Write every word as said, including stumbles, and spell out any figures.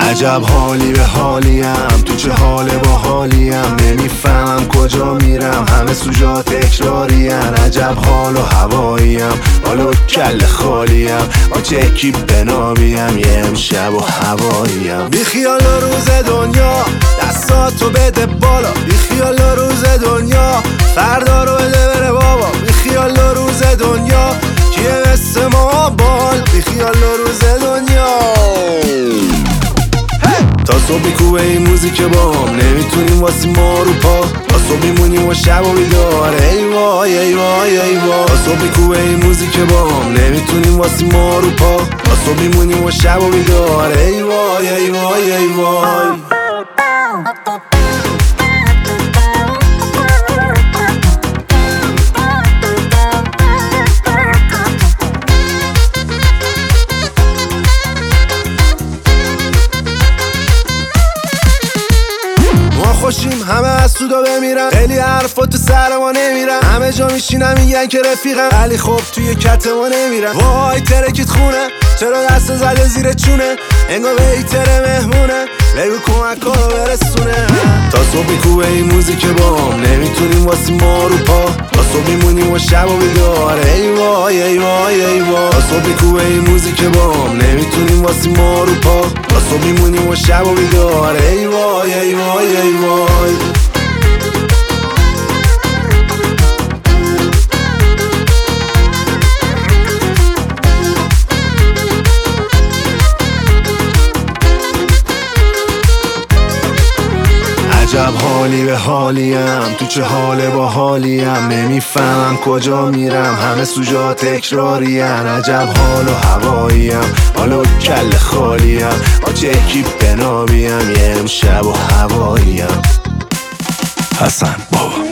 عجب حالی به حالیم، تو چه حال با حالیم، نمیفهمم کجا میرم، همه سوژا تکراریم. عجب حال و هواییم، حالا کل خالیم، با چه اکیپ بنابیم، یه امشب و هواییم. بی خیال روز دنیا، دستاتو بده بالا، بی خیال روز دنیا، فردا رو بده بره بابا. بی خیال روز دنیا، کیه مثل ما بال، بی خیال روز دنیا. تا صبح میکوبه این موزیک بام، نمیتونیم واسی ما رو پا، تا صبح میمونیم و شب و بیدار، ای وای ای وای ای وای. تا صبح میکوبه این موزیک بام، نمیتونیم واسی ما رو پا، تا صبح میمونیم و شب و بیدار، ای وای ای وای ای وای. خوشیم همه از سودا بمیرن، خیلی حرفا تو سر ما نمیرن، همه جا میشینن میگن که رفیقم، ولی خب توی کت ما نمیرن. وای ترکیت خونه، چرا دست زده زیر چونه، انگار بیتر مهمونه، بگو کمک کنو برسونه. تا صبح میکوبه این موزیک بام، نمیتونیم واسی ما رو پا، تا صبح میمونیم و شب و بیدار، ای وای ای وای ای وای. تا صبح میکوبه این موزیک بام، نمیتونیم واسی ما رو پا، تا صبح میمونیم و شب و بیدار، ای وای ای وای ای وای. عجب حالی به حالیم، تو چه حال با حالیم، نمیفهمم کجا میرم، همه سوژا تکراریم. عجب حال و هواییم، حالا کل خالیم، با چه اکیپ بنابیم، یه امشب و هواییم. حسن بابا.